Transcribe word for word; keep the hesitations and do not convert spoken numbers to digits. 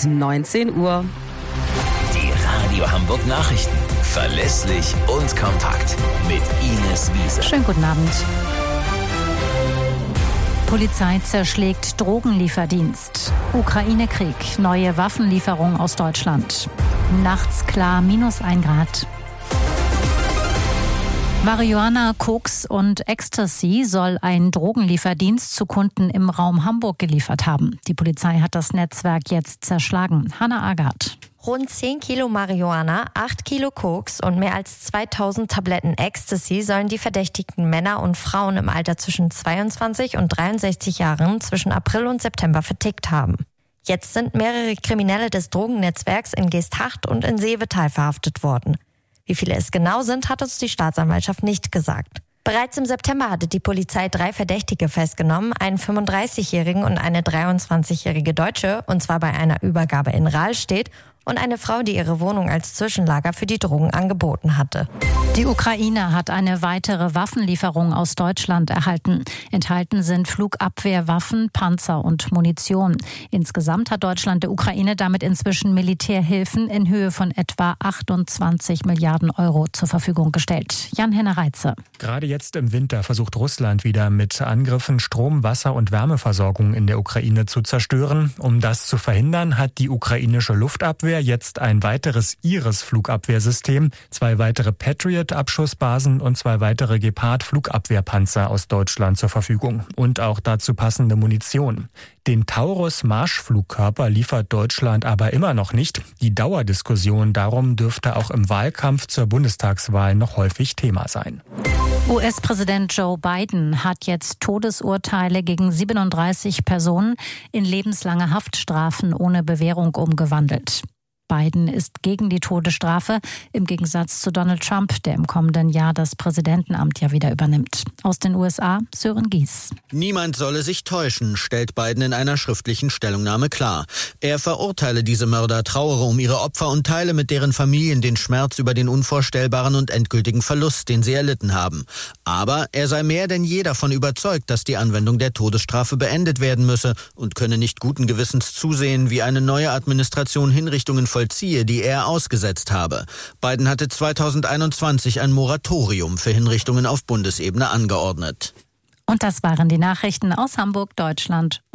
ist neunzehn Uhr. Die Radio Hamburg Nachrichten. Verlässlich und kompakt. Mit Ines Wiese. Schönen guten Abend. Polizei zerschlägt Drogenlieferdienst. Ukraine-Krieg. Neue Waffenlieferung aus Deutschland. Nachts klar minus ein Grad. Marihuana, Koks und Ecstasy soll ein Drogenlieferdienst zu Kunden im Raum Hamburg geliefert haben. Die Polizei hat das Netzwerk jetzt zerschlagen. Hanna Agard. Rund zehn Kilo Marihuana, acht Kilo Koks und mehr als zweitausend Tabletten Ecstasy sollen die verdächtigten Männer und Frauen im Alter zwischen zweiundzwanzig und dreiundsechzig Jahren zwischen April und September vertickt haben. Jetzt sind mehrere Kriminelle des Drogennetzwerks in Geesthacht und in Seevetal verhaftet worden. Wie viele es genau sind, hat uns die Staatsanwaltschaft nicht gesagt. Bereits im September hatte die Polizei drei Verdächtige festgenommen, einen fünfunddreißigjährigen und eine dreiundzwanzigjährige Deutsche, und zwar bei einer Übergabe in Rahlstedt, und eine Frau, die ihre Wohnung als Zwischenlager für die Drogen angeboten hatte. Die Ukraine hat eine weitere Waffenlieferung aus Deutschland erhalten. Enthalten sind Flugabwehrwaffen, Panzer und Munition. Insgesamt hat Deutschland der Ukraine damit inzwischen Militärhilfen in Höhe von etwa achtundzwanzig Milliarden Euro zur Verfügung gestellt. Jan-Henner Reitze. Gerade jetzt im Winter versucht Russland wieder mit Angriffen Strom-, Wasser- und Wärmeversorgung in der Ukraine zu zerstören. Um das zu verhindern, hat die ukrainische Luftabwehr jetzt ein weiteres Iris-Flugabwehrsystem, zwei weitere Patriot-Abschussbasen und zwei weitere Gepard-Flugabwehrpanzer aus Deutschland zur Verfügung. Und auch dazu passende Munition. Den Taurus-Marschflugkörper liefert Deutschland aber immer noch nicht. Die Dauerdiskussion darum dürfte auch im Wahlkampf zur Bundestagswahl noch häufig Thema sein. U S-Präsident Joe Biden hat jetzt Todesurteile gegen siebenunddreißig Personen in lebenslange Haftstrafen ohne Bewährung umgewandelt. Biden ist gegen die Todesstrafe, im Gegensatz zu Donald Trump, der im kommenden Jahr das Präsidentenamt ja wieder übernimmt. Aus den U S A, Sören Gies. Niemand solle sich täuschen, stellt Biden in einer schriftlichen Stellungnahme klar. Er verurteile diese Mörder, trauere um ihre Opfer und teile mit deren Familien den Schmerz über den unvorstellbaren und endgültigen Verlust, den sie erlitten haben. Aber er sei mehr denn je davon überzeugt, dass die Anwendung der Todesstrafe beendet werden müsse und könne nicht guten Gewissens zusehen, wie eine neue Administration Hinrichtungen vollziehe, die er ausgesetzt habe. Biden hatte zweitausendeinundzwanzig ein Moratorium für Hinrichtungen auf Bundesebene angeordnet. Und das waren die Nachrichten aus Hamburg, Deutschland.